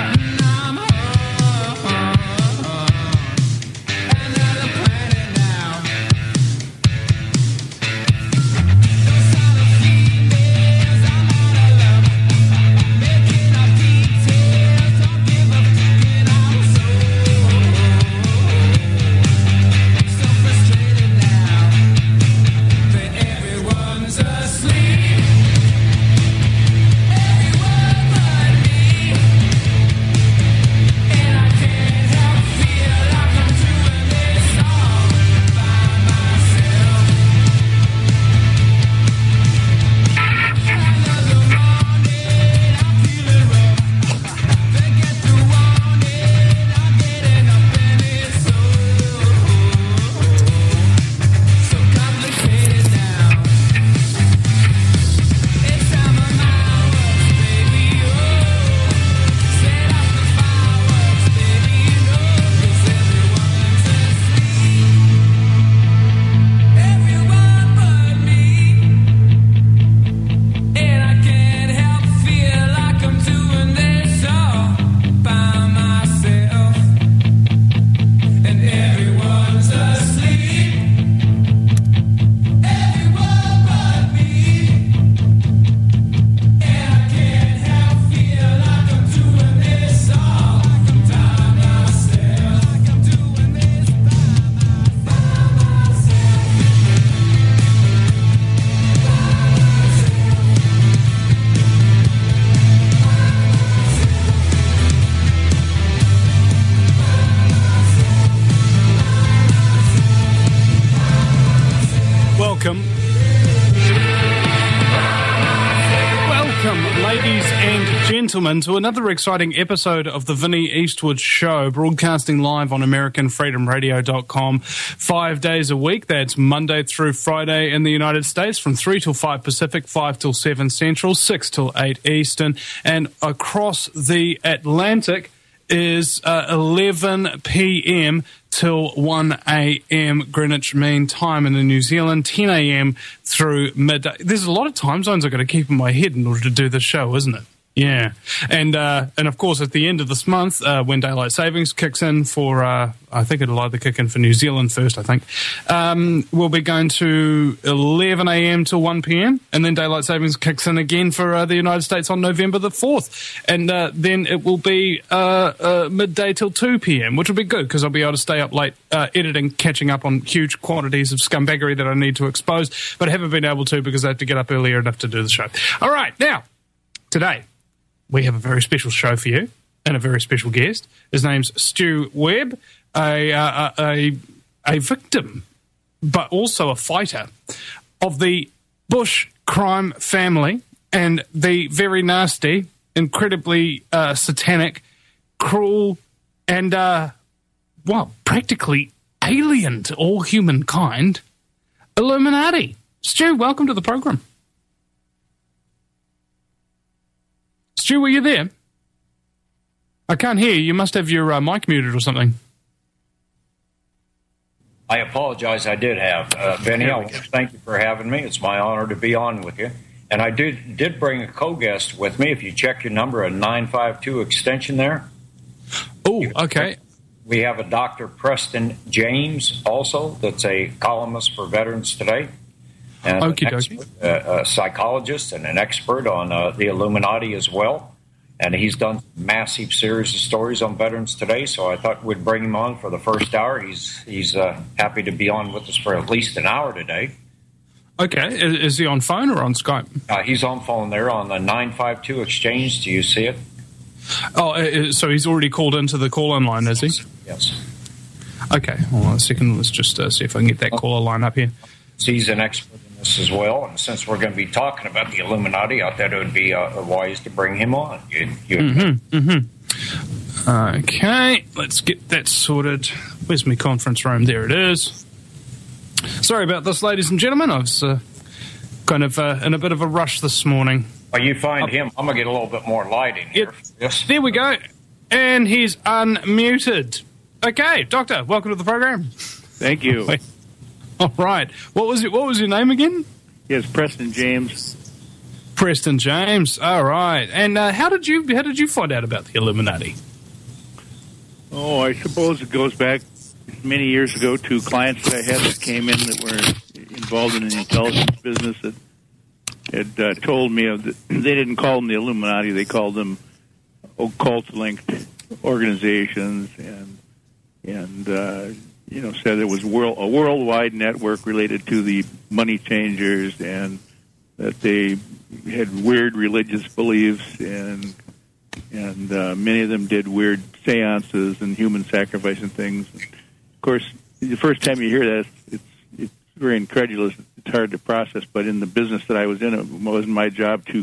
Gentlemen, to another exciting episode of the Vinnie Eastwood Show, broadcasting live on AmericanFreedomRadio.com 5 days a week. That's Monday through Friday in the United States from 3 till 5 Pacific, 5 till 7 Central, 6 till 8 Eastern, and across the Atlantic is 11 p.m. till 1 a.m. Greenwich Mean Time, and in New Zealand, 10 a.m. through midday. There's a lot of time zones I've got to keep in my head in order to do this show, isn't it? Yeah, and of course at the end of this month, when daylight savings kicks in for, I think it'll either kick in for New Zealand first, I think, we'll be going to 11 a.m. till 1 p.m. and then daylight savings kicks in again for the United States on November the 4th, and then it will be midday till 2 p.m., which will be good because I'll be able to stay up late editing, catching up on huge quantities of scumbaggery that I need to expose, but I haven't been able to because I have to get up earlier enough to do the show. All right, now, today, we have a very special show for you and a very special guest. His name's Stu Webb, a victim, but also a fighter of the Bush crime family and the very nasty, incredibly satanic, cruel, and, practically alien to all humankind, Illuminati. Stu, welcome to the program. Stu, are you there? I can't hear you. You must have your mic muted or something. I apologize. I did have. Benny, I want to thank you for having me. It's my honor to be on with you. And I did bring a co-guest with me. If you check your number, a 952 extension there. Oh, okay. We have a Dr. Preston James also that's a columnist for Veterans Today. And a psychologist and an expert on the Illuminati as well. And he's done a massive series of stories on Veterans Today, so I thought we'd bring him on for the first hour. He's happy to be on with us for at least an hour today. Okay. Is he on phone or on Skype? He's on phone there on the 952 exchange. Do you see it? Oh, so he's already called into the call-in line, is he? Yes. Okay. Hold on a second. Let's just see if I can get that caller line up here. He's an expert in this as well, and since we're going to be talking about the Illuminati, I thought it would be wise to bring him on. Okay, let's get that sorted. Where's my conference room? There it is. Sorry about this, ladies and gentlemen. I was kind of in a bit of a rush this morning. Oh, you find him. I'm going to get a little bit more light in here. Yes. There we go. And he's unmuted. Okay, Doctor, welcome to the program. Thank you. All right. What was your name again? Yes, Preston James. Preston James. All right. And how did you find out about the Illuminati? Oh, I suppose it goes back many years ago to clients that I had that came in that were involved in the intelligence business that had told me of they didn't call them the Illuminati, they called them occult-linked organizations, and said it was a worldwide network related to the money changers, and that they had weird religious beliefs, and many of them did weird seances and human sacrifice and things. Of course, the first time you hear that, it's very incredulous. It's hard to process. But in the business that I was in, it wasn't my job to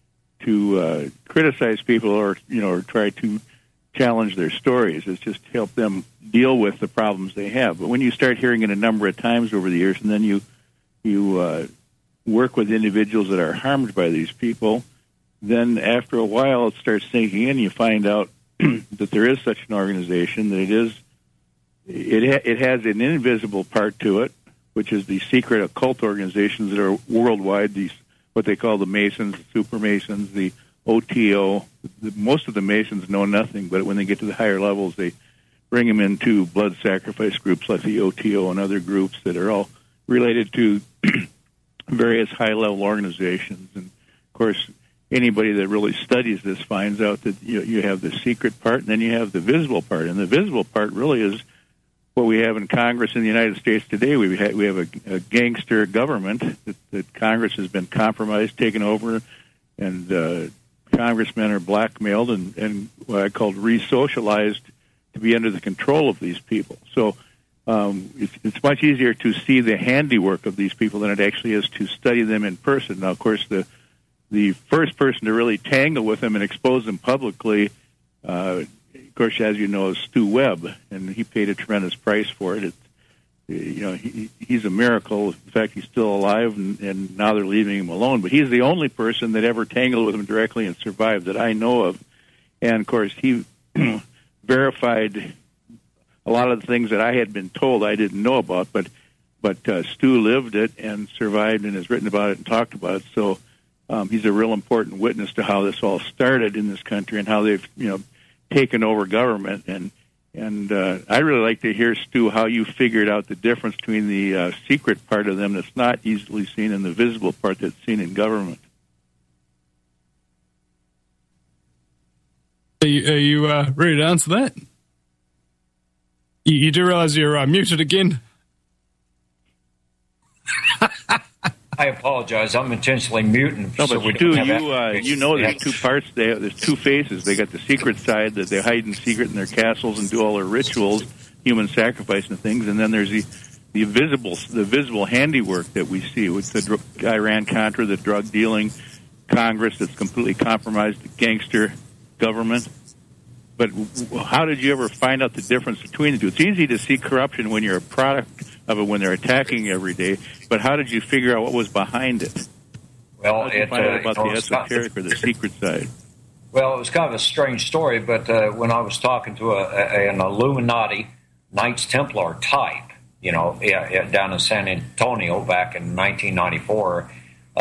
criticize people or try to challenge their stories. It's just to help them deal with the problems they have. But when you start hearing it a number of times over the years, and then you work with individuals that are harmed by these people, then after a while it starts sinking in. You find out that there is such an organization, that it has an invisible part to it, which is the secret occult organizations that are worldwide, these what they call the Masons, the Super Masons, the OTO. Most of the Masons know nothing, but when they get to the higher levels, they bring them into blood sacrifice groups like the OTO and other groups that are all related to various high-level organizations. And, of course, anybody that really studies this finds out that you have the secret part, and then you have the visible part. And the visible part really is what we have in Congress in the United States today. We have a gangster government that Congress has been compromised, taken over, and congressmen are blackmailed and what I call re-socialized to be under the control of these people. So it's much easier to see the handiwork of these people than it actually is to study them in person. Now, of course, the first person to really tangle with them and expose them publicly, of course, as you know, is Stu Webb, and he paid a tremendous price for it. He's a miracle. In fact, he's still alive, and now they're leaving him alone. But he's the only person that ever tangled with him directly and survived that I know of. And, of course, he verified a lot of the things that I had been told I didn't know about. But Stu lived it and survived and has written about it and talked about it. So he's a real important witness to how this all started in this country and how they've, taken over government. And I'd really like to hear, Stu, how you figured out the difference between the secret part of them that's not easily seen and the visible part that's seen in government. Are you ready to answer that? You do realize you're muted again? I apologize. I'm intentionally muting. No, but Stu, there's two parts. There's two phases. They got the secret side that they hide in secret in their castles and do all their rituals, human sacrifice and things, and then there's the visible handiwork that we see with the Iran-Contra, the drug dealing, Congress that's completely compromised, the gangster government. But how did you ever find out the difference between the two? It's easy to see corruption when you're a product of it, when they're attacking every day. But how did you figure out what was behind it? Well, how did you find out about the esoteric or the secret side? Well, it was kind of a strange story, but when I was talking to an Illuminati Knights Templar type, down in San Antonio back in 1994,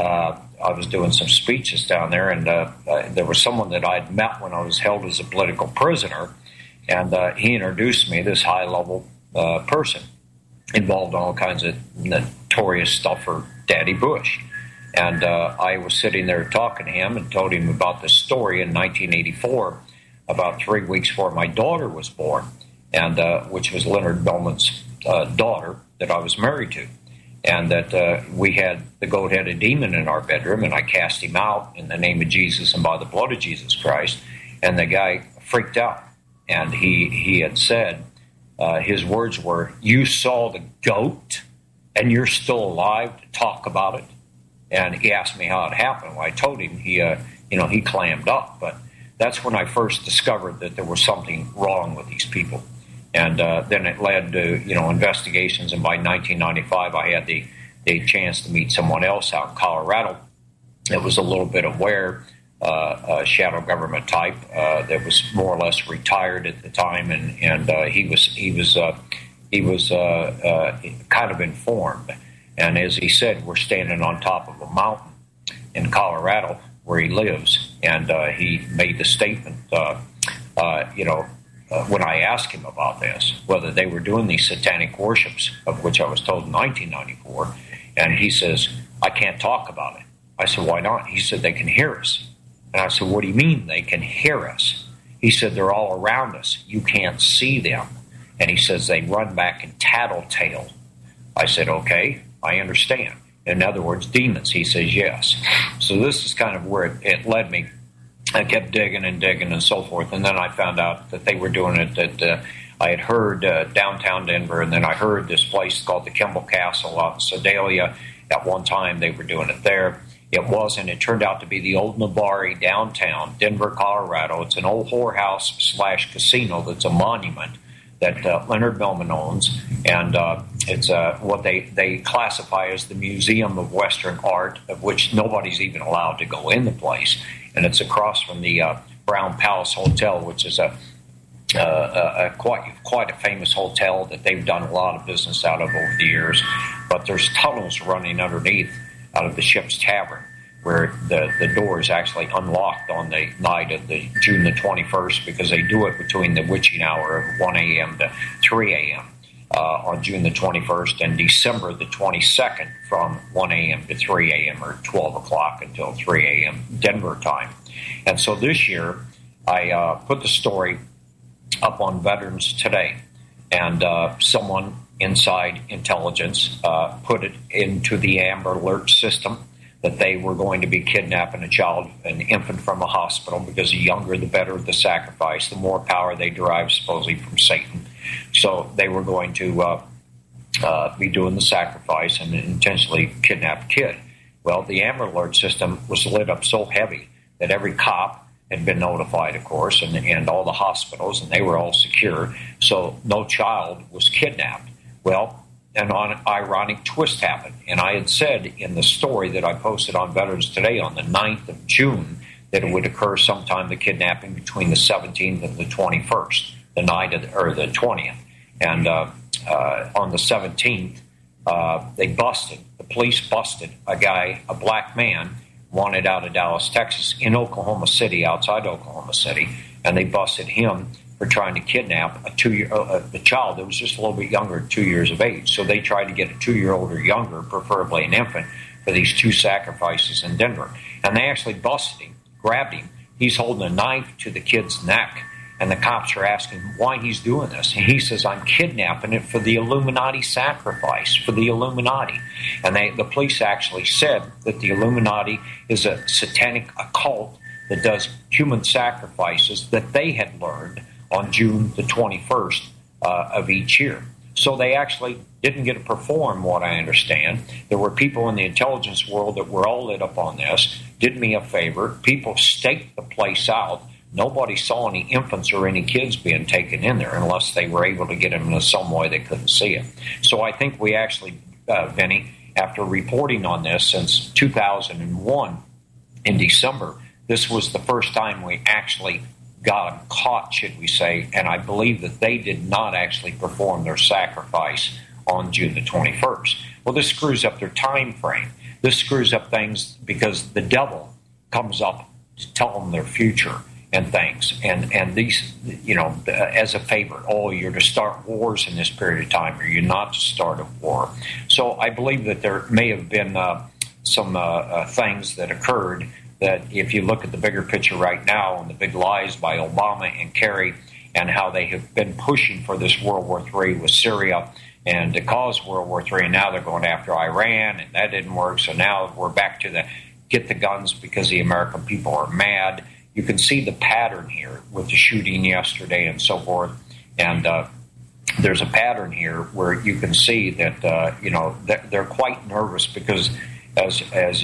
I was doing some speeches down there, and there was someone that I'd met when I was held as a political prisoner, and he introduced me, this high-level person involved in all kinds of notorious stuff for Daddy Bush. And I was sitting there talking to him and told him about this story in 1984, about 3 weeks before my daughter was born, and which was Leonard Bellman's daughter that I was married to. And that we had the goat-headed demon in our bedroom, and I cast him out in the name of Jesus and by the blood of Jesus Christ. And the guy freaked out, and he had said, his words were, "You saw the goat, and you're still alive to talk about it?" And he asked me how it happened. Well, I told him he clammed up. But that's when I first discovered that there was something wrong with these people. And then it led to, investigations. And by 1995, I had the chance to meet someone else out in Colorado that was a little bit aware, a shadow government type that was more or less retired at the time, and he was kind of informed. And as he said, we're standing on top of a mountain. in Colorado where he lives, and he made the statement, when I asked him about this, whether they were doing these satanic worships, of which I was told in 1994, and he says, I can't talk about it. I said, why not? He said, they can hear us. And I said, what do you mean they can hear us? He said, they're all around us. You can't see them. And he says, they run back and tattletale. I said, okay, I understand. In other words, demons. He says, yes. So this is kind of where it led me. I kept digging and so forth. And then I found out that they were doing it, that I had heard downtown Denver, and then I heard this place called the Kimball Castle out in Sedalia. At one time, they were doing it there. It wasn't. It turned out to be the old Nabari downtown, Denver, Colorado. It's an old whorehouse / casino that's a monument that Leonard Millman owns, and it's what they classify as the Museum of Western Art, of which nobody's even allowed to go in the place. And it's across from the Brown Palace Hotel, which is quite a famous hotel that they've done a lot of business out of over the years. But there's tunnels running underneath out of the Ship's Tavern, where the door is actually unlocked on the night of the June the 21st, because they do it between the witching hour of 1 a.m. to 3 a.m. On June the 21st, and December the 22nd from 1 a.m. to 3 a.m. or 12 o'clock until 3 a.m. Denver time. And so this year, I put the story up on Veterans Today, and someone inside intelligence put it into the Amber Alert system that they were going to be kidnapping an infant from a hospital, because the younger the better the sacrifice, the more power they derive supposedly from Satan. So they were going to be doing the sacrifice and intentionally kidnap a kid. Well, the Amber Alert system was lit up so heavy that every cop had been notified, of course, and all the hospitals, and they were all secure. So no child was kidnapped. Well, an ironic twist happened. And I had said in the story that I posted on Veterans Today on the 9th of June that it would occur sometime, the kidnapping, between the 17th and the 21st, the night of the 20th. And on the 17th, the police busted a black man wanted out of Dallas, Texas, in Oklahoma City, outside Oklahoma City, and they busted him for trying to kidnap the child that was just a little bit younger, 2 years of age. So they tried to get a 2-year-old or younger, preferably an infant, for these 2 sacrifices in Denver. And they actually busted him, grabbed him. He's holding a knife to the kid's neck, and the cops are asking why he's doing this. And he says, I'm kidnapping it for the Illuminati sacrifice, for the Illuminati. And the police actually said that the Illuminati is a satanic occult that does human sacrifices that they had learned on June the 21st of each year. So they actually didn't get to perform, what I understand. There were people in the intelligence world that were all lit up on this, did me a favor. People staked the place out. Nobody saw any infants or any kids being taken in there unless they were able to get them in some way they couldn't see it. So I think we actually, Vinny, after reporting on this since 2001 in December, this was the first time we actually got them caught, should we say, and I believe that they did not actually perform their sacrifice on June the 21st. Well, this screws up their time frame. This screws up things because the devil comes up to tell them their future and things. And these, as a favor, you're to start wars in this period of time, or you're not to start a war. So I believe that there may have been some things that occurred that, if you look at the bigger picture right now and the big lies by Obama and Kerry and how they have been pushing for this World War III with Syria and to cause World War III, and now they're going after Iran, and that didn't work. So now we're back to the get the guns because the American people are mad. You can see the pattern here with the shooting yesterday and so forth. And there's a pattern here where you can see that, they're quite nervous because as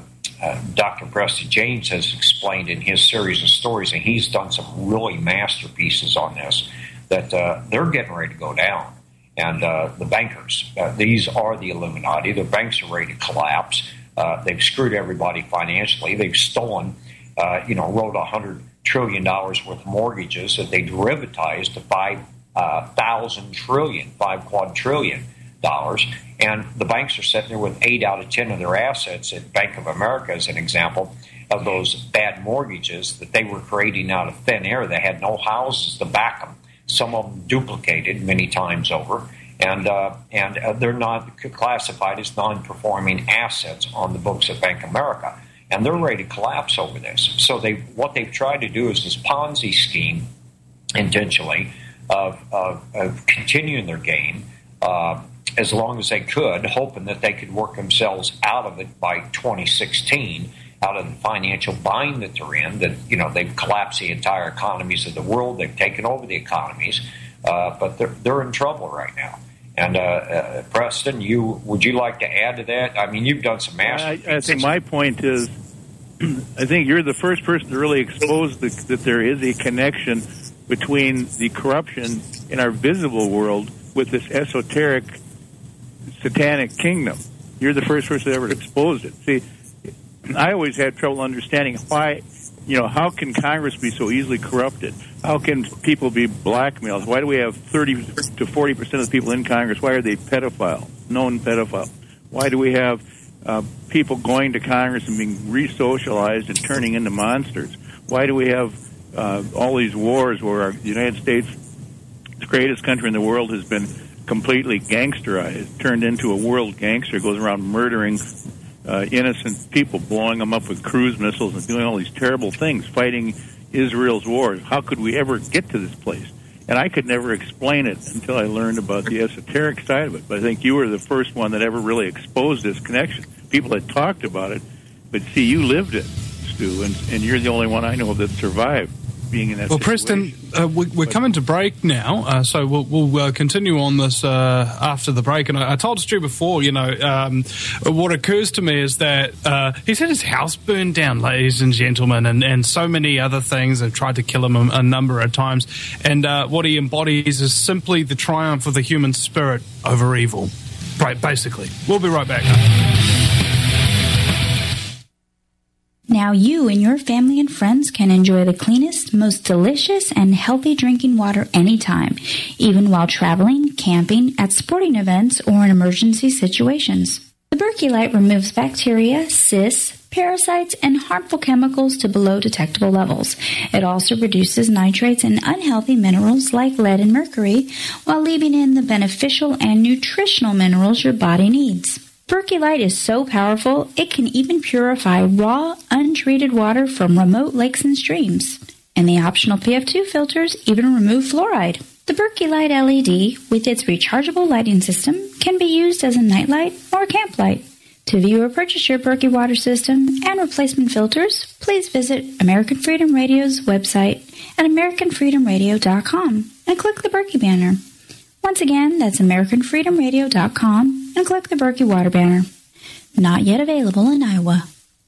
Dr. Preston James has explained in his series of stories, and he's done some really masterpieces on this, that they're getting ready to go down. And the bankers, these are the Illuminati. The banks are ready to collapse. They've screwed everybody financially. They've stolen, wrote $100 trillion worth of mortgages that they derivatized to 5,000 trillion, 5 quadrillion. And the banks are sitting there with 8 out of 10 of their assets at Bank of America, as an example, of those bad mortgages that they were creating out of thin air. They had no houses to back them. Some of them duplicated many times over. And they're not classified as non-performing assets on the books of Bank of America. And they're ready to collapse over this. So what they've tried to do is this Ponzi scheme, intentionally, of continuing their game as long as they could, hoping that they could work themselves out of it by 2016, out of the financial bind that they're in, that, they've collapsed the entire economies of the world. They've taken over the economies, but they're in trouble right now. And Preston, would you like to add to that? I mean, you've done some masterpieces. I think my point is, I think you're the first person to really expose that there is a connection between the corruption in our visible world with this esoteric satanic kingdom. You're the first person that ever exposed it. See, I always had trouble understanding why, how can Congress be so easily corrupted? How can people be blackmailed? Why do we have 30 to 40% of the people in Congress? Why are they known pedophiles? Why do we have people going to Congress and being re-socialized and turning into monsters? Why do we have all these wars where the United States, the greatest country in the world, has been completely gangsterized, turned into a world gangster, goes around murdering innocent people, blowing them up with cruise missiles and doing all these terrible things, fighting Israel's wars? How could we ever get to this place? And I could never explain it until I learned about the esoteric side of it. But I think you were the first one that ever really exposed this connection. People had talked about it, but see, you lived it, Stu, and you're the only one I know that survived being in that situation. Preston, we're coming to break now, so we'll continue on this after the break. And I told Stu before, what occurs to me is that he's had his house burned down, ladies and gentlemen, and so many other things. They've tried to kill him a number of times. And what he embodies is simply the triumph of the human spirit over evil. Right, basically. We'll be right back. Now you and your family and friends can enjoy the cleanest, most delicious, and healthy drinking water anytime, even while traveling, camping, at sporting events, or in emergency situations. The Berkey Light removes bacteria, cysts, parasites, and harmful chemicals to below detectable levels. It also reduces nitrates and unhealthy minerals like lead and mercury, while leaving in the beneficial and nutritional minerals your body needs. Berkey Light is so powerful, it can even purify raw, untreated water from remote lakes and streams. And the optional PF2 filters even remove fluoride. The Berkey Light LED, with its rechargeable lighting system, can be used as a nightlight or camp light. To view or purchase your Berkey water system and replacement filters, please visit American Freedom Radio's website at AmericanFreedomRadio.com and click the Berkey banner. Once again, that's AmericanFreedomRadio.com and click the Berkey water banner. Not yet available in Iowa.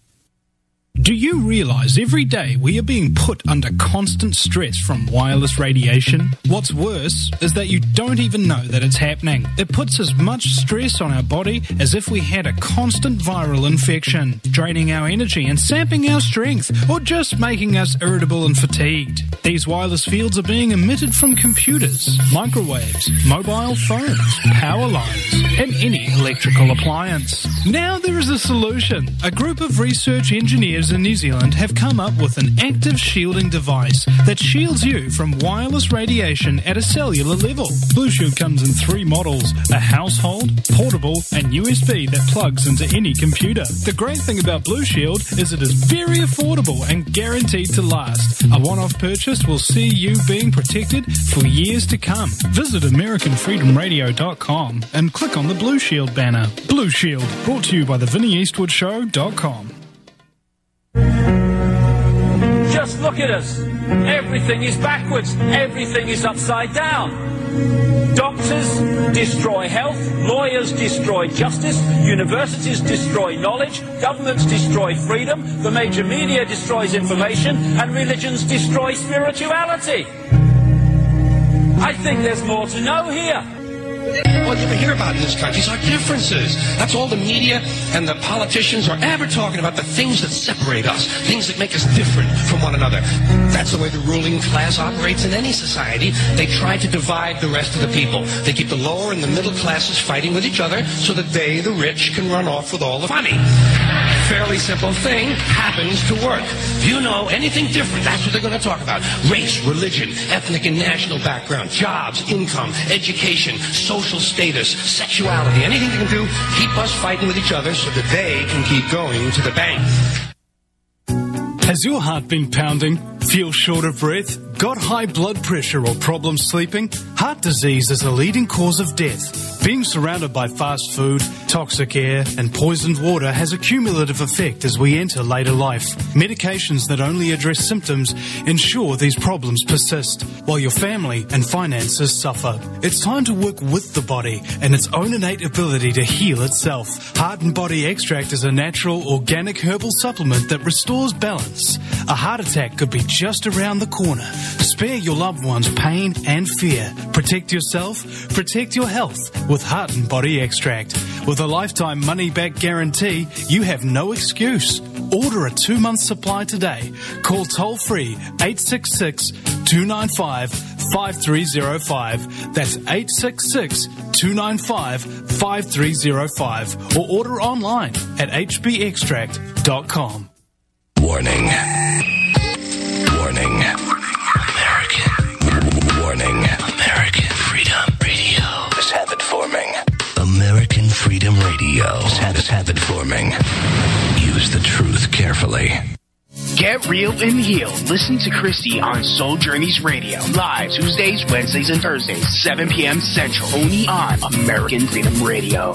Do you realize every day we are being put under constant stress from wireless radiation? What's worse is that you don't even know that it's happening. It puts as much stress on our body as if we had a constant viral infection, draining our energy and sapping our strength, or just making us irritable and fatigued. These wireless fields are being emitted from computers, microwaves, mobile phones, power lines, and any electrical appliance. Now there is a solution. A group of research engineers in New Zealand have come up with an active shielding device that shields you from wireless radiation at a cellular level. Blue Shield comes in 3 models: a household, portable, and USB that plugs into any computer. The great thing about Blue Shield is it is very affordable and guaranteed to last. A one-off purchase will see you being protected for years to come. Visit AmericanFreedomRadio.com and click on the Blue Shield banner. Blue Shield, brought to you by TheVinnieEastwoodShow.com. Just look at us. Everything is backwards. Everything is upside down. Doctors destroy health. Lawyers destroy justice. Universities destroy knowledge. Governments destroy freedom. The major media destroys information. And religions destroy spirituality. I think there's more to know here. All you ever hear about in this country is our differences. That's all the media and the politicians are ever talking about, the things that separate us, things that make us different from one another. That's the way the ruling class operates in any society. They try to divide the rest of the people. They keep the lower and the middle classes fighting with each other so that they, the rich, can run off with all the money. Fairly simple thing happens to work. If you know anything different, that's what they're going to talk about. Race, religion, ethnic and national background, jobs, income, education, social status, sexuality, anything they can do, keep us fighting with each other so that they can keep going to the bank. Has your heart been pounding? Feel short of breath? Got high blood pressure or problems sleeping? Heart disease is a leading cause of death. Being surrounded by fast food, toxic air and poisoned water has a cumulative effect as we enter later life. Medications that only address symptoms ensure these problems persist, while your family and finances suffer. It's time to work with the body and its own innate ability to heal itself. Heart and Body Extract is a natural, organic herbal supplement that restores balance. A heart attack could be just around the corner. Spare your loved ones pain and fear. Protect yourself, protect your health with Heart and Body Extract. With a lifetime money-back guarantee, you have no excuse. Order a 2-month supply today. Call toll-free 866-295-5305. That's 866-295-5305. Or order online at hbextract.com. Warning. Warning. American. Warning. American Freedom Radio is habit forming. American Freedom Radio is habit forming. Use the truth carefully. Get real and heal. Listen to Christy on Soul Journeys Radio. Live Tuesdays, Wednesdays, and Thursdays, 7 p.m. Central. Only on American Freedom Radio.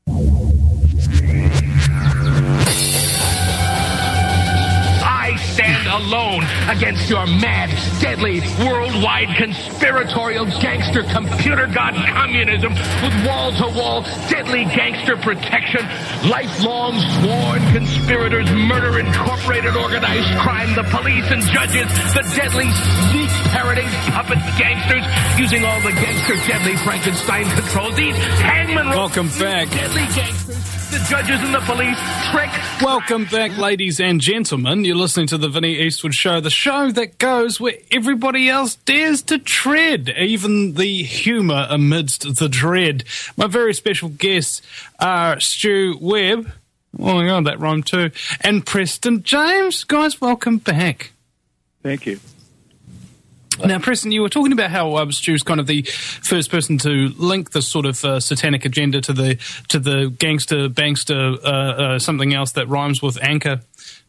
I stand alone against your mad, deadly, worldwide, conspiratorial, gangster, computer god communism with wall-to-wall, deadly gangster protection, lifelong sworn conspirators, murder, incorporated, organized crime, the police and judges, the deadly, sneak parroting puppet gangsters using all the gangster, deadly Frankenstein controls. These hangman... Welcome back. Deadly gangsters. The judges and the police trick. Welcome back, ladies and gentlemen. You're listening to the Vinnie Eastwood Show, the show that goes where everybody else dares to tread, even the humour amidst the dread. My very special guests are Stu Webb. Oh my God, that rhymed too. And Preston James. Guys, welcome back. Thank you. Now, Preston, you were talking about how Stu's kind of the first person to link the sort of satanic agenda to the gangster, bankster, something else that rhymes with anchor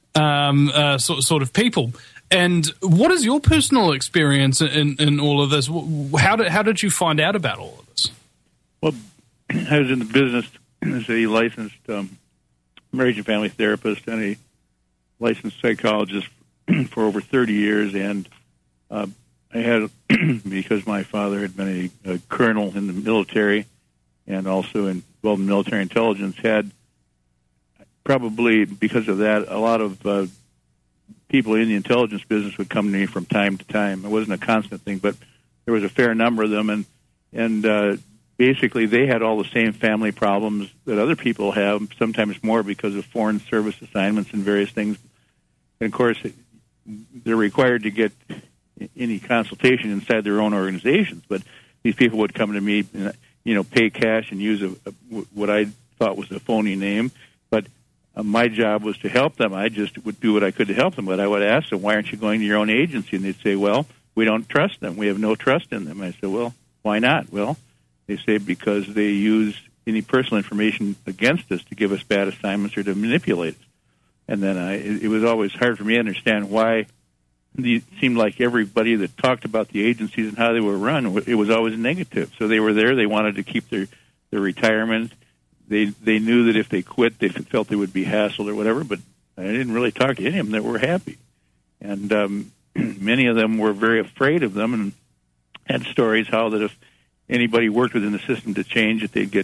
sort of people. And what is your personal experience in all of this? How did you find out about all of this? Well, I was in the business as a licensed marriage and family therapist and a licensed psychologist for over 30 years, and I had, because my father had been a colonel in the military and also involved in military intelligence, had probably because of that, a lot of people in the intelligence business would come to me from time to time. It wasn't a constant thing, but there was a fair number of them, and basically they had all the same family problems that other people have, sometimes more because of foreign service assignments and various things. And, of course, they're required to get any consultation inside their own organizations, but these people would come to me and, pay cash and use what I thought was a phony name, but my job was to help them. I just would do what I could to help them, but I would ask them, why aren't you going to your own agency? And they'd say, well, we don't trust them. We have no trust in them. I said, well, why not? Well, they say because they use any personal information against us to give us bad assignments or to manipulate us. And then it was always hard for me to understand why it seemed like everybody that talked about the agencies and how they were run, it was always negative. So they were there. They wanted to keep their retirement. They knew that if they quit, they felt they would be hassled or whatever, but I didn't really talk to any of them that were happy. And many of them were very afraid of them and had stories how that if anybody worked within the system to change it, they'd get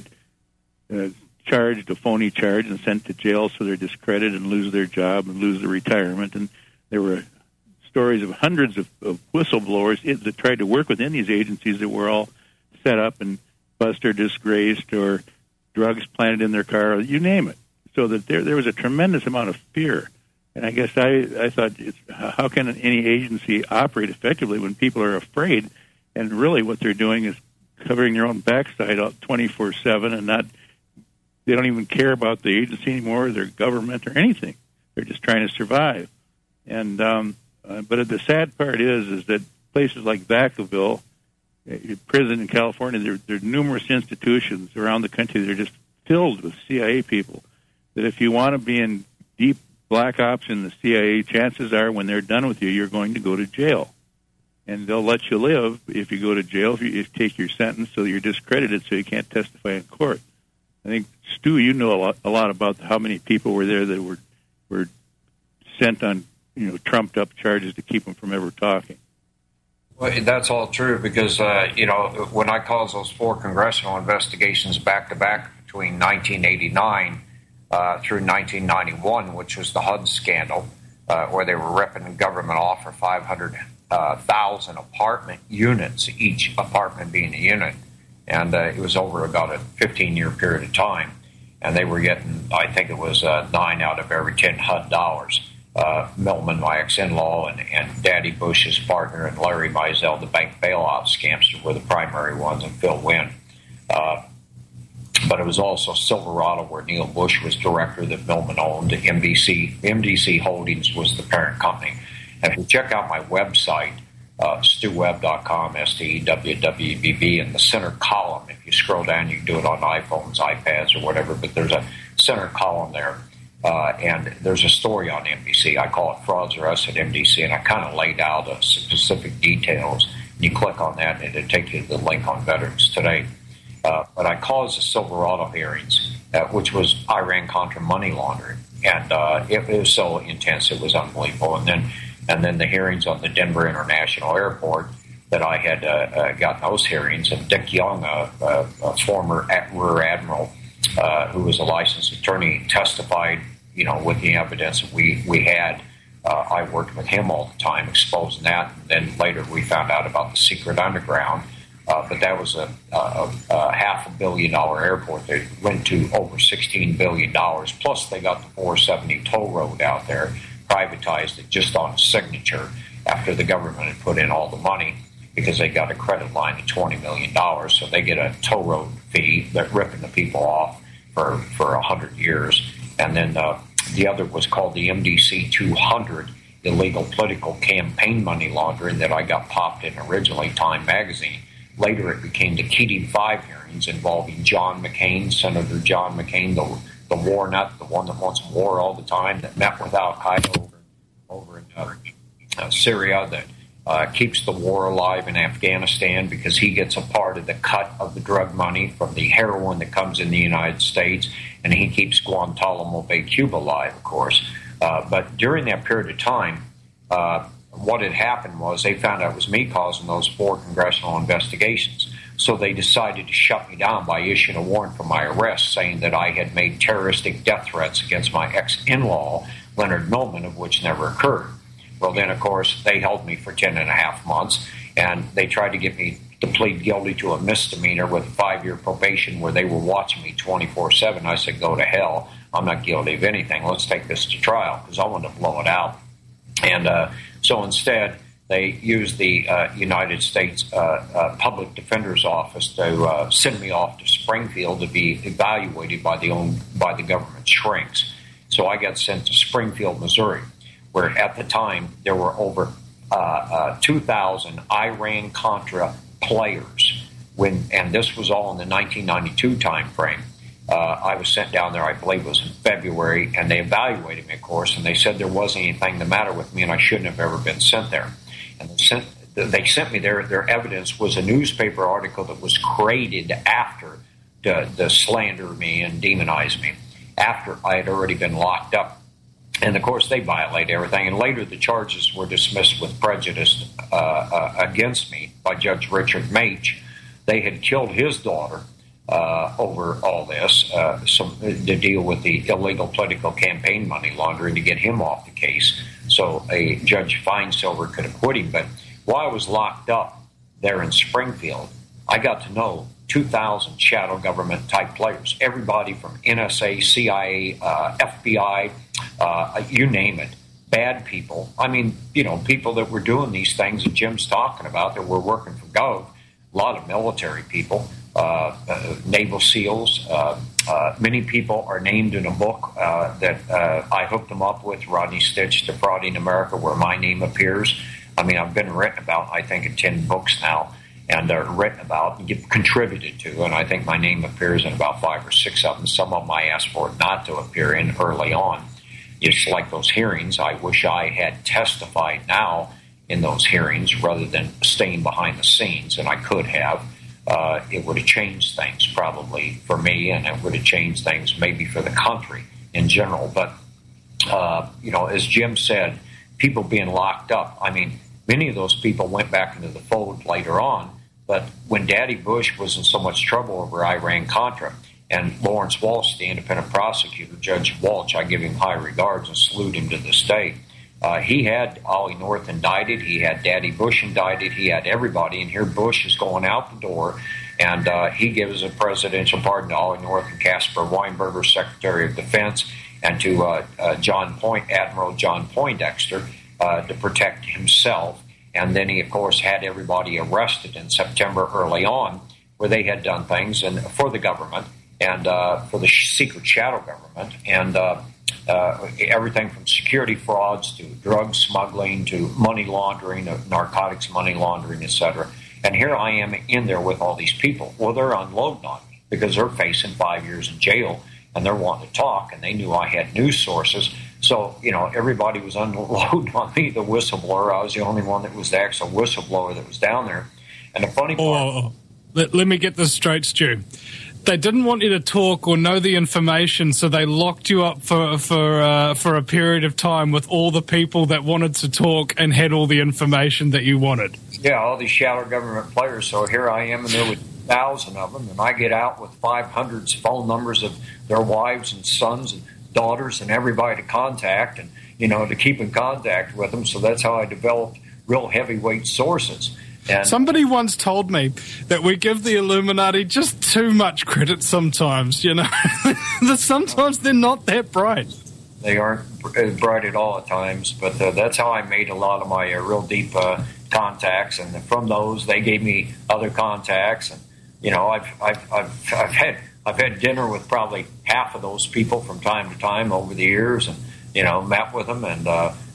charged a phony charge and sent to jail so they're discredited and lose their job and lose their retirement. And there were stories of hundreds of whistleblowers that tried to work within these agencies that were all set up and bust or disgraced or drugs planted in their car, you name it. So that there was a tremendous amount of fear. And I guess I thought, how can any agency operate effectively when people are afraid? And really what they're doing is covering their own backside 24/7 and they don't even care about the agency anymore, their government or anything. They're just trying to survive. And but the sad part is that places like Vacaville, prison in California, there are numerous institutions around the country that are just filled with CIA people. That if you want to be in deep black ops in the CIA, chances are when they're done with you, you're going to go to jail. And they'll let you live if you go to jail, if you take your sentence so you're discredited so you can't testify in court. I think, Stu, you know a lot about how many people were there that were sent on trumped up charges to keep them from ever talking. Well, that's all true because, when I caused those 4 congressional investigations back-to-back between 1989 through 1991, which was the HUD scandal, where they were ripping government off for 500,000 apartment units, each apartment being a unit. And it was over about a 15-year period of time. And they were getting, I think it was 9 out of every 10 HUD dollars. Millman, my ex-in-law, and Daddy Bush's partner, and Larry Mizell, the bank bailout scamster, were the primary ones, and Phil Wynn. But it was also Silverado, where Neil Bush was director, that Millman owned. MDC Holdings was the parent company. And if you check out my website, StuWebb.com, STEWWBB, in the center column, if you scroll down, you can do it on iPhones, iPads, or whatever, but there's a center column there. And there's a story on MDC. I call it Frauds Are Us at MDC, and I kind of laid out specific details. And you click on that, and it'll take you to the link on Veterans Today. But I caused the Silverado hearings, which was Iran-Contra money laundering. And it was so intense, it was unbelievable. And then the hearings on the Denver International Airport, that I had gotten those hearings. And Dick Young, a former Rear Admiral, who was a licensed attorney, testified, with the evidence that we had. I worked with him all the time, exposing that. And then later we found out about the secret underground. But that was a $500 million airport that went to over $16 billion. Plus, they got the 470 toll road out there, privatized it just on a signature after the government had put in all the money, because they got a credit line of $20 million. So they get a toll road fee that ripping the people off for 100 years. And then the other was called the MDC 200, illegal political campaign money laundering, that I got popped in originally, Time Magazine. Later it became the Keating 5 hearings involving John McCain, Senator John McCain, the war nut, the one that wants war all the time, that met with Al-Qaeda over in Syria, that keeps the war alive in Afghanistan because he gets a part of the cut of the drug money from the heroin that comes in the United States, and he keeps Guantanamo Bay, Cuba alive, of course. But during that period of time, what had happened was they found out it was me causing those 4 congressional investigations. So they decided to shut me down by issuing a warrant for my arrest, saying that I had made terroristic death threats against my ex-in-law, Leonard Millman, of which never occurred. Well, then, of course, they held me for 10.5 months, and they tried to get me to plead guilty to a misdemeanor with 5-year probation where they were watching me 24/7. I said, go to hell. I'm not guilty of anything. Let's take this to trial, because I wanted to blow it out. And so instead, they used the United States Public Defender's Office to send me off to Springfield to be evaluated by the government shrinks. So I got sent to Springfield, Missouri, where at the time there were over 2,000 Iran-Contra players. And this was all in the 1992 time frame. I was sent down there, I believe it was in February, and they evaluated me, of course, and they said there wasn't anything the matter with me and I shouldn't have ever been sent there. And they sent me there. Their evidence was a newspaper article that was created after to slander me and demonize me, after I had already been locked up. And, of course, they violated everything. And later the charges were dismissed with prejudice against me by Judge Richard Mage. They had killed his daughter over all this, to deal with the illegal political campaign money laundering, to get him off the case so a Judge Feinsilver could acquit him. But while I was locked up there in Springfield, I got to know 2,000 shadow government type players, everybody from NSA, CIA, FBI, you name it, bad people. I mean, people that were doing these things that Jim's talking about that were working for Gov, a lot of military people, Naval SEALs. Many people are named in a book that I hooked them up with, Rodney Stitch, Defrauding America, where my name appears. I mean, I've been written about, I think, in 10 books now, and written about and contributed to, and I think my name appears in about 5 or 6 of them. Some of them I asked for it not to appear in early on. It's like those hearings. I wish I had testified now in those hearings rather than staying behind the scenes, and I could have. It would have changed things probably for me, and it would have changed things maybe for the country in general. But, as Jim said, people being locked up, I mean, many of those people went back into the fold later on, but when Daddy Bush was in so much trouble over Iran-Contra, and Lawrence Walsh, the independent prosecutor, Judge Walsh, I give him high regards and salute him to this day, he had Ollie North indicted, he had Daddy Bush indicted, he had everybody, and here Bush is going out the door, and he gives a presidential pardon to Ollie North and Caspar Weinberger, Secretary of Defense, and to Admiral John Poindexter, to protect himself. And then he, of course, had everybody arrested in September early on, where they had done things and for the government and for the secret shadow government, and everything from security frauds to drug smuggling to money laundering, narcotics money laundering, etc. And here I am in there with all these people. Well, they're unloading on me because they're facing 5 years in jail, and they're wanting to talk, and they knew I had news sources. So, everybody was unloading on me, the whistleblower. I was the only one that was the actual whistleblower that was down there. And the funny part... Let me get this straight, Stu. They didn't want you to talk or know the information, so they locked you up for a period of time with all the people that wanted to talk and had all the information that you wanted. Yeah, all these shadow government players. So here I am, and there were 1,000 of them, and I get out with 500 phone numbers of their wives and sons and daughters and everybody to contact and, to keep in contact with them. So that's how I developed real heavyweight sources. And somebody once told me that we give the Illuminati just too much credit sometimes, that sometimes they're not that bright. They aren't bright at all at times, but that's how I made a lot of my real deep contacts, and from those they gave me other contacts, and I've had dinner with probably half of those people from time to time over the years, and met with them, and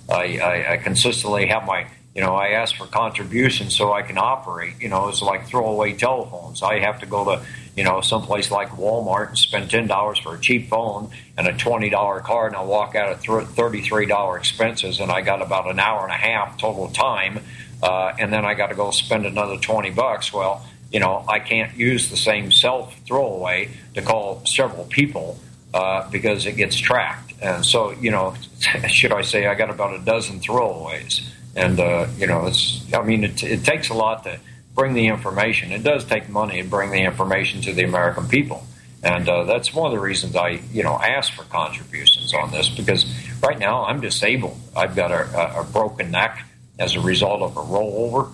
I consistently have my I ask for contributions so I can operate. It's like throwaway telephones. I have to go to, someplace like Walmart and spend $10 for a cheap phone and a $20 card, and I walk out at $33 expenses, and I got about an hour and a half total time, and then I got to go spend another $20. Well, I can't use the same self-throwaway to call several people because it gets tracked. And so, should I say I got about a dozen throwaways. And, it takes a lot to bring the information. It does take money to bring the information to the American people. And that's one of the reasons I, ask for contributions on this, because right now I'm disabled. I've got a broken neck as a result of a rollover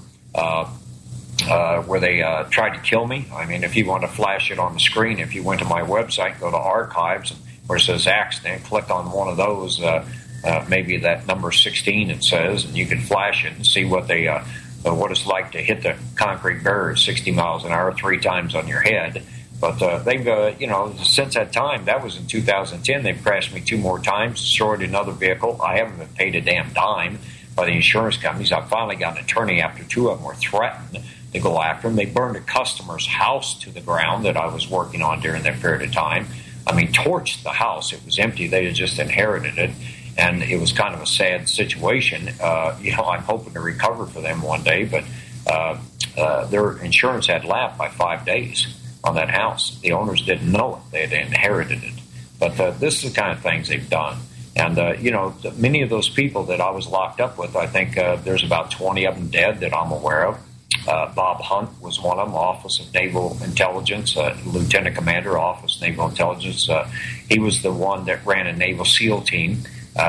where they tried to kill me. I mean, if you want to flash it on the screen, if you went to my website, go to archives, where it says accident, click on one of those, maybe that number 16 it says, and you can flash it and see what what it's like to hit the concrete barrier at 60 miles an hour 3 times on your head. But they've, since that time, that was in 2010, they've crashed me 2 more times, destroyed another vehicle. I haven't been paid a damn dime by the insurance companies. I finally got an attorney after 2 of them were threatened to go after them. They burned a customer's house to the ground that I was working on during that period of time. I mean, torched the house. It was empty. They had just inherited it. And it was kind of a sad situation. I'm hoping to recover for them one day, but their insurance had lapsed by 5 days on that house. The owners didn't know it. They had inherited it. But this is the kind of things they've done. And, many of those people that I was locked up with, I think there's about 20 of them dead that I'm aware of. Bob Hunt was one of them, Office of Naval Intelligence, Lieutenant Commander, Office of Naval Intelligence. He was the one that ran a Naval SEAL team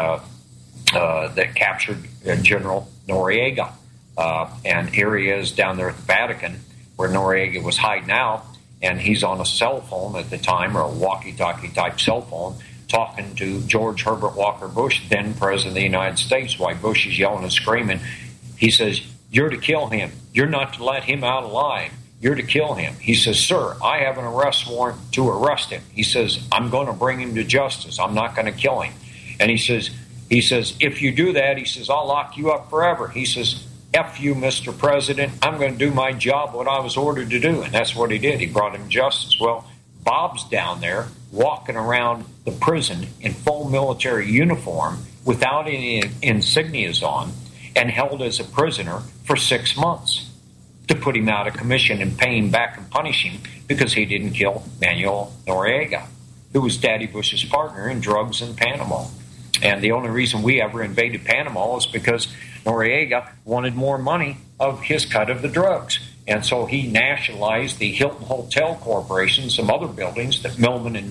that captured General Noriega. And here he is down there at the Vatican, where Noriega was hiding out, and he's on a cell phone at the time, or a walkie-talkie type cell phone, talking to George Herbert Walker Bush, then President of the United States, while Bush is yelling and screaming. He says, "You're to kill him. You're not to let him out alive. You're to kill him." He says, "Sir, I have an arrest warrant to arrest him." He says, "I'm going to bring him to justice. I'm not going to kill him." And he says, "If you do that," he says, "I'll lock you up forever." He says, "F you, Mr. President. I'm going to do my job, what I was ordered to do." And that's what he did. He brought him justice. Well, Bob's down there walking around the prison in full military uniform without any insignias on, and held as a prisoner for 6 months to put him out of commission and pay him back and punish him because he didn't kill Manuel Noriega, who was Daddy Bush's partner in drugs in Panama. And the only reason we ever invaded Panama is because Noriega wanted more money of his cut of the drugs. And so he nationalized the Hilton Hotel Corporation, some other buildings that Millman and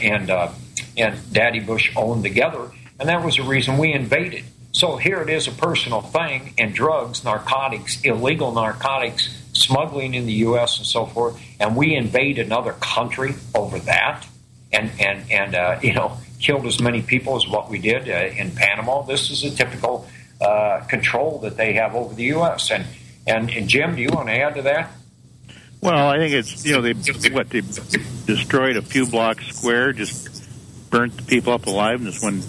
and Daddy Bush owned together. And that was the reason we invaded. So here it is, a personal thing, and drugs, narcotics, illegal narcotics, smuggling in the U.S. and so forth, and we invade another country over that, and killed as many people as what we did in Panama. This is a typical control that they have over the U.S. And Jim, do you want to add to that? Well, I think it's, they destroyed a few blocks square, just burnt the people up alive in this one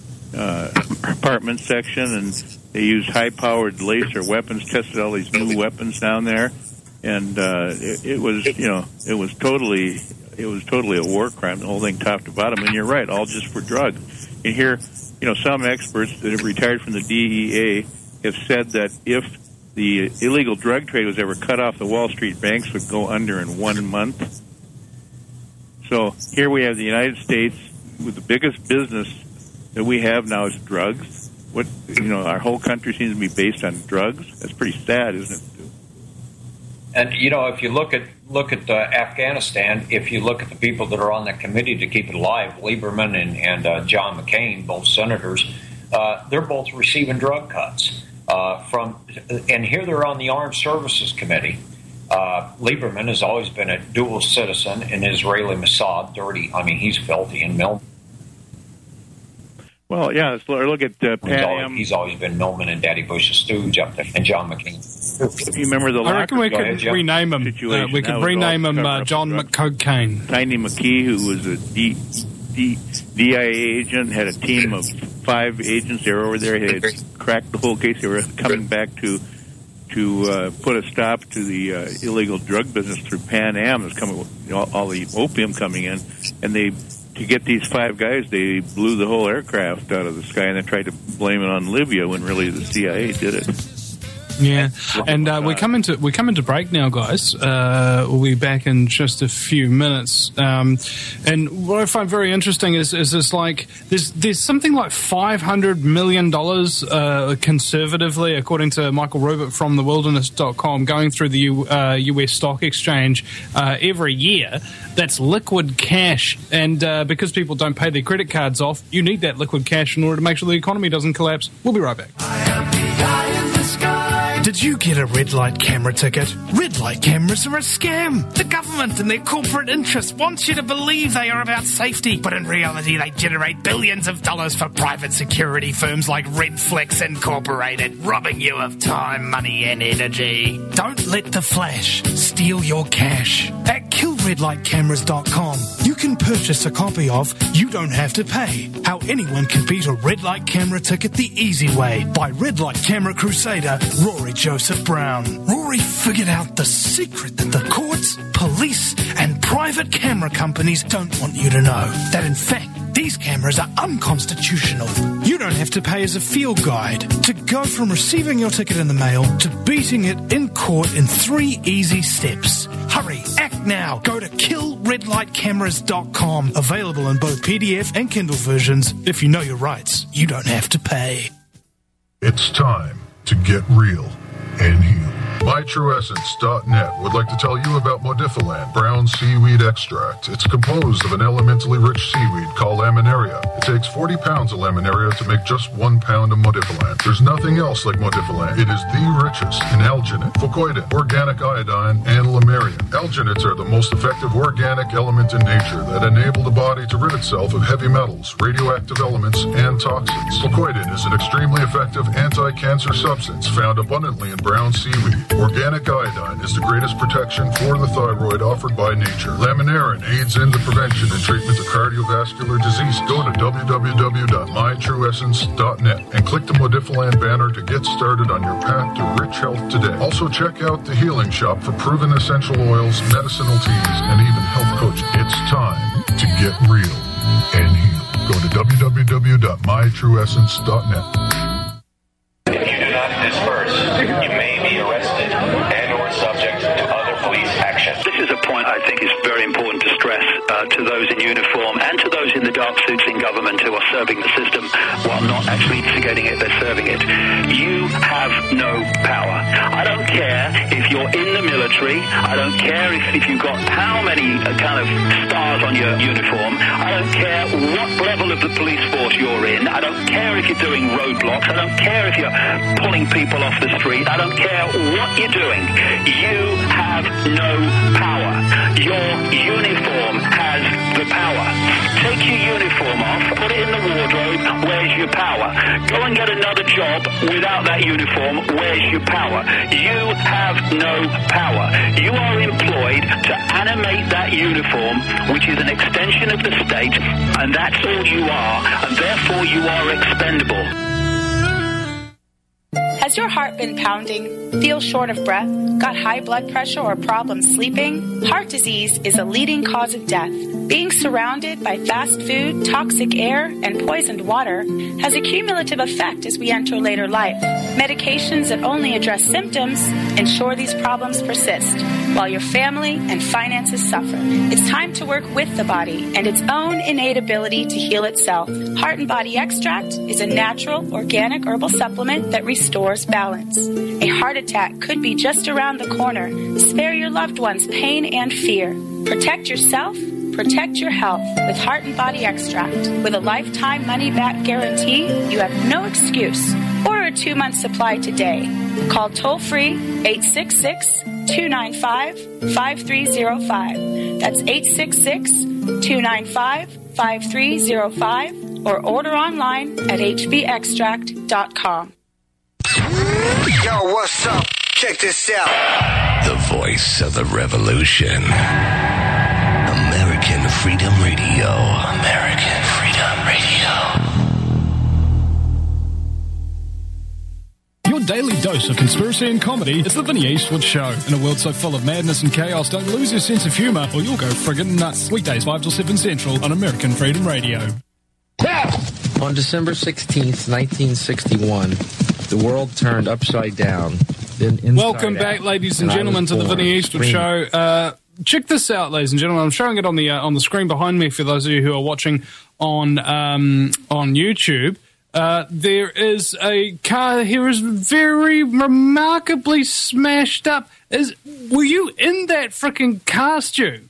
apartment section, and they used high-powered laser weapons, tested all these new weapons down there, and it was totally a war crime, the whole thing top to bottom. And you're right, all just for drugs. And here, some experts that have retired from the DEA have said that if the illegal drug trade was ever cut off, the Wall Street banks would go under in 1 month. So here we have the United States with the biggest business that we have now is drugs. Our whole country seems to be based on drugs. That's pretty sad, isn't it? And if you look at Afghanistan, if you look at the people that are on the committee to keep it alive, Lieberman and John McCain, both senators, they're both receiving drug cuts and here they're on the Armed Services Committee. Lieberman has always been a dual citizen in Israeli Mossad, dirty. I mean, he's filthy and Millman. Well, yeah, let's look at Pan Am. He's always been Millman and Daddy Bush's stooge up there, and John McCain. You remember the I reckon we could rename him. We could rename him John McCocaine. Tiny McKee, who was a DIA agent, had a team of 5 agents. They were over there. They had cracked the whole case. They were coming back to put a stop to the illegal drug business through Pan Am. There's coming all the opium coming in, and to get these 5 guys, they blew the whole aircraft out of the sky and then tried to blame it on Libya when really the CIA did it. Yeah, and we come into break now, guys. We'll be back in just a few minutes. And what I find very interesting is this, like there's something like $500 million conservatively, according to Michael Rubik from thewilderness.com, going through the U.S. Stock Exchange every year. That's liquid cash, and because people don't pay their credit cards off, you need that liquid cash in order to make sure the economy doesn't collapse. We'll be right back. Did you get a red light camera ticket? Red light cameras are a scam. The government and their corporate interests want you to believe they are about safety, but in reality they generate billions of dollars for private security firms like Redflex Incorporated, robbing you of time, money and energy. Don't let the flash steal your cash. At killredlightcameras.com, you can purchase a copy of You Don't Have to Pay, How Anyone Can Beat a Red Light Camera Ticket the Easy Way by Red Light Camera Crusader Rory Joseph Brown. Rory figured out the secret that the courts, police, and private camera companies don't want you to know. That in fact, these cameras are unconstitutional. You don't have to pay as a field guide to go from receiving your ticket in the mail to beating it in court in 3 easy steps. Hurry, act now. Go to killredlightcameras.com. Available in both PDF and Kindle versions. If you know your rights, you don't have to pay. It's time to get real and heal. MyTrueEssence.net would like to tell you about Modifiland Brown Seaweed Extract. It's composed of an elementally rich seaweed called laminaria. It takes 40 pounds of laminaria to make just 1 pound of Modifiland. There's nothing else like Modifiland. It is the richest in alginate, fucoidin, organic iodine, and lamarian. Alginates are the most effective organic element in nature that enable the body to rid itself of heavy metals, radioactive elements, and toxins. Fucoidin is an extremely effective anti-cancer substance found abundantly in brown seaweed. Organic iodine is the greatest protection for the thyroid offered by nature. Laminarin aids in the prevention and treatment of cardiovascular disease. Go to www.mytrueessence.net and click the Modifiland banner to get started on your path to rich health today. Also check out the Healing Shop for proven essential oils, medicinal teas, and even health coaching. It's time to get real and heal. Go to www.mytrueessence.net. If you do not disperse, you may be arrested and or subject to other police action. This is a point I think is very important to stress to those in uniform and to those in the dark suits in government who are serving the system while not actually instigating it, they're serving it. You have no power. I don't care if you're in the military. I don't care if you've got how many kind of stars on your uniform. I don't care what level of the police force you're in. I don't care if you're doing roadblocks. I don't care if you're pulling people off the street. I don't care what you're doing. You have no power. Your uniform has the power. Take your uniform off, put it in the wardrobe, where's your power? Go and get another job without that uniform, where's your power? You have no power. You are employed to animate that uniform, which is an extension of the state, and that's all you are, and therefore you are expendable. Has your heart been pounding? Feel short of breath? Got high blood pressure or problems sleeping? Heart disease is a leading cause of death. Being surrounded by fast food, toxic air, and poisoned water has a cumulative effect as we enter later life. Medications that only address symptoms ensure these problems persist, while your family and finances suffer. It's time to work with the body and its own innate ability to heal itself. Heart and Body Extract is a natural, organic herbal supplement that restores balance. A heart attack could be just around the corner. Spare your loved ones pain and fear. Protect yourself. Protect your health with Heart and Body Extract. With a lifetime money-back guarantee, you have no excuse. Order a 2-month supply today. Call toll-free 866-295-5305. That's 866-295-5305. Or order online at hbextract.com. Yo, what's up? Check this out. The voice of the revolution. American Freedom Radio. American Freedom Radio. Your daily dose of conspiracy and comedy is the Vinny Eastwood Show. In a world so full of madness and chaos, don't lose your sense of humour or you'll go friggin' nuts. Weekdays 5 till 7 Central on American Freedom Radio. On December 16th, 1961, the world turned upside down. Welcome back, ladies and gentlemen, to the Vinny Eastwood Show. Check this out, ladies and gentlemen. I'm showing it on the screen behind me for those of you who are watching on YouTube. There is a car here is very remarkably smashed up. Were you in that frickin' car, Stu?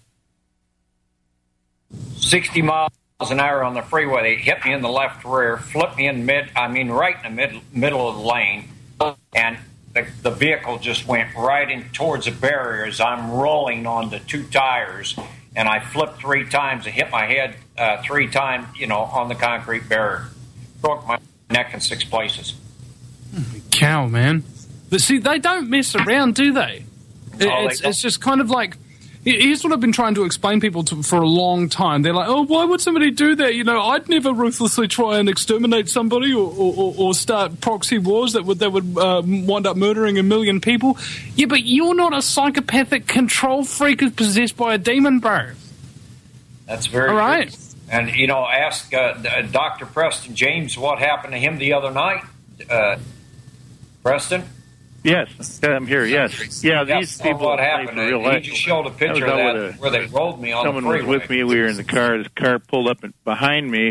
60 miles an hour on the freeway. They hit me in the left rear, flipped me in right in the middle of the lane, and the vehicle just went right in towards the barrier as I'm rolling on the two tires, and I flipped 3 times and hit my head 3 times, on the concrete barrier. Broke my neck in 6 places. Cow, man. But see, they don't mess around, do they? It's just kind of like... Here's what I've been trying to explain people for a long time. They're like, oh, why would somebody do that? I'd never ruthlessly try and exterminate somebody or start proxy wars that would wind up murdering 1 million people. Yeah, but you're not a psychopathic control freak who's possessed by a demon, bro. That's very all right. True. And, ask Dr. Preston James what happened to him the other night. Preston? Yes, I'm here, yes. Yeah, these people what happened. Real life. He just showed a picture of that where they rolled me on the freeway. Someone was with me. We were in the car. This car pulled up behind me,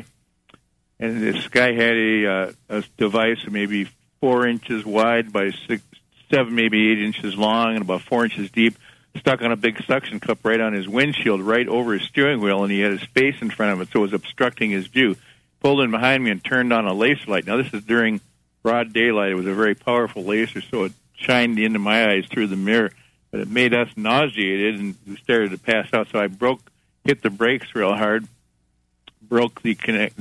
and this guy had a device maybe 4 inches wide by 7, maybe 8 inches long and about 4 inches deep, stuck on a big suction cup right on his windshield, right over his steering wheel, and he had his face in front of it, so it was obstructing his view. Pulled in behind me and turned on a laser light. Now, this is during broad daylight. It was a very powerful laser, so it shined into my eyes through the mirror. But it made us nauseated, and we started to pass out. So I hit the brakes real hard, broke the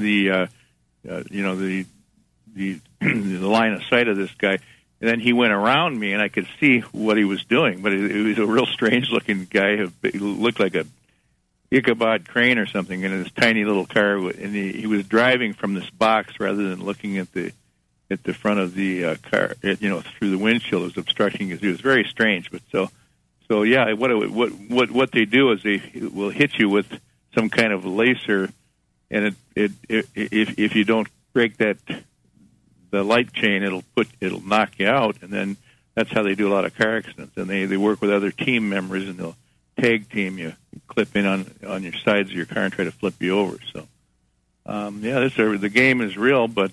line of sight of this guy. And then he went around me, and I could see what he was doing. But it was a real strange-looking guy. He looked like a Ichabod Crane or something in his tiny little car. And he was driving from this box rather than looking at the front of the car, through the windshield. It was obstructing his view. It was very strange. But so yeah, what they do is they will hit you with some kind of laser, and if you don't break the light chain, it'll knock you out, and then that's how they do a lot of car accidents. And they work with other team members, and they'll tag team you, clip in on your sides of your car and try to flip you over. So the game is real, but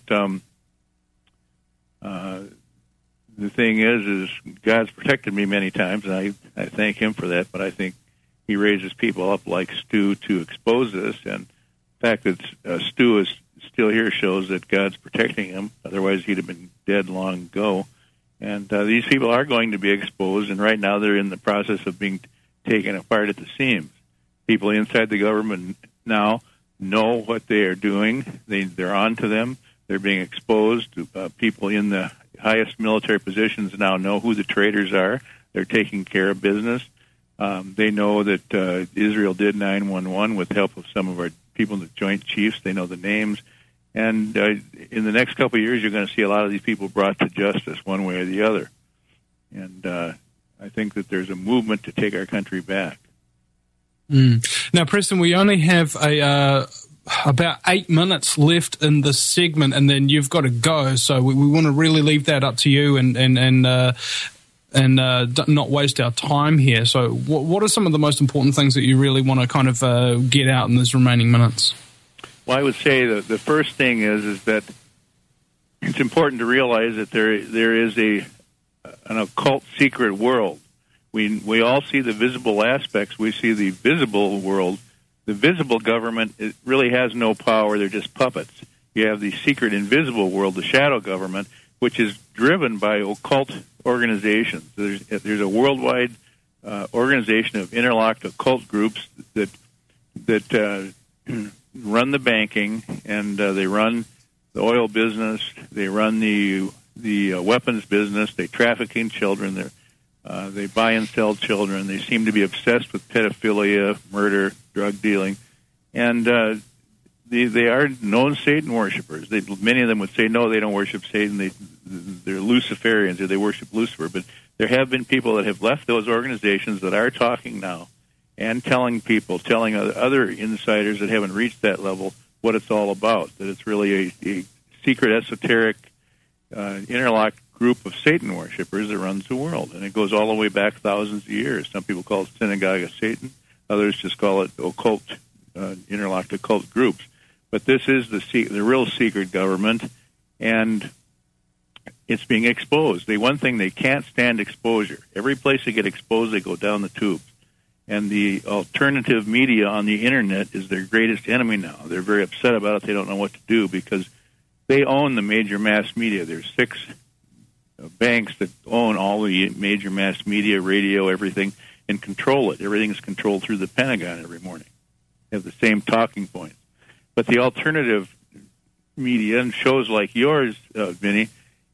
the thing is God's protected me many times, and I thank Him for that. But I think He raises people up like Stu to expose this, and the fact that Stu is still here shows that God's protecting him. Otherwise, he'd have been dead long ago. And these people are going to be exposed, and right now they're in the process of being taken apart at the seams. People inside the government now know what they are doing. They're on to them. They're being exposed. People in the highest military positions now know who the traitors are. They're taking care of business. They know that Israel did 9/11 with the help of some of our people in the Joint Chiefs. They know the names. And in the next couple of years, you're going to see a lot of these people brought to justice one way or the other. And I think that there's a movement to take our country back. Now, Preston, we only have about 8 minutes left in this segment, and then you've got to go. So we want to really leave that up to you and not waste our time here. So what are some of the most important things that you really want to kind of get out in these remaining minutes? Well, I would say that the first thing is that it's important to realize that there is an occult secret world. We all see the visible aspects. We see the visible world. The visible government, it really has no power. They're just puppets. You have the secret invisible world, the shadow government, which is driven by occult organizations. There's a worldwide organization of interlocked occult groups that run the banking, and they run the oil business. They run the weapons business. They traffic in children. They buy and sell children. They seem to be obsessed with pedophilia, murder, drug dealing, and they are known Satan worshipers. Many of them would say no, they don't worship Satan. They're Luciferians, or they worship Lucifer. But there have been people that have left those organizations that are talking now and telling other insiders that haven't reached that level what it's all about, that it's really a secret, esoteric, interlocked group of Satan worshipers that runs the world. And it goes all the way back thousands of years. Some people call it Synagogue of Satan. Others just call it occult, interlocked occult groups. But this is the real secret government, and it's being exposed. One thing, they can't stand exposure. Every place they get exposed, they go down the tubes. And the alternative media on the Internet is their greatest enemy now. They're very upset about it. They don't know what to do because they own the major mass media. There's 6 banks that own all the major mass media, radio, everything, and control it. Everything is controlled through the Pentagon every morning. They have the same talking points. But the alternative media and shows like yours, Vinny,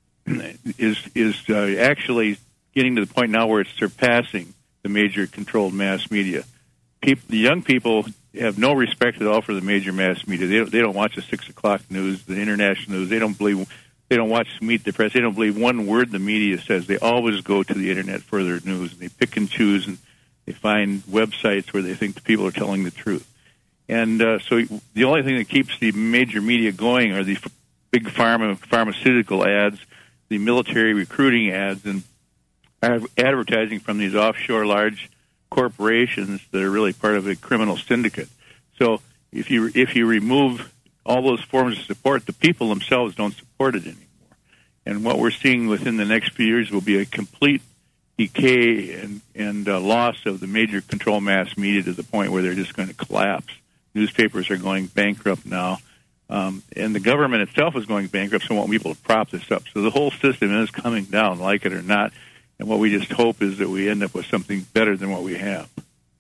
is actually getting to the point now where it's surpassing the major controlled mass media. The young people have no respect at all for the major mass media. They don't watch the 6 o'clock news, the international news. They don't watch Meet the Press. They don't believe one word the media says. They always go to the Internet for their news, and they pick and choose, and they find websites where they think the people are telling the truth. And so the only thing that keeps the major media going are the big pharmaceutical ads, the military recruiting ads, and advertising from these offshore large corporations that are really part of a criminal syndicate. So if you remove all those forms of support, the people themselves don't support it anymore. And what we're seeing within the next few years will be a complete decay and loss of the major control mass media to the point where they're just going to collapse. Newspapers are going bankrupt now. And the government itself is going bankrupt, so we want people to prop this up. So the whole system is coming down, like it or not. And what we just hope is that we end up with something better than what we have.